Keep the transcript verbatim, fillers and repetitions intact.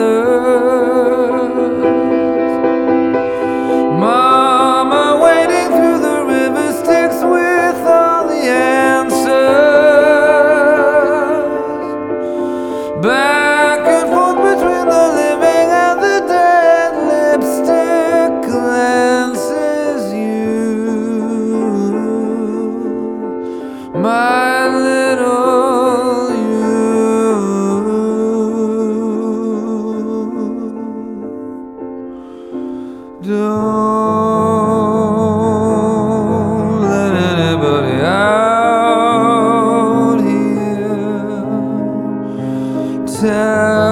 Mama wading through the river Styx with all the answers. Back and forth between the living and the dead, lipstick glances you, my little you. Don't let anybody out here tell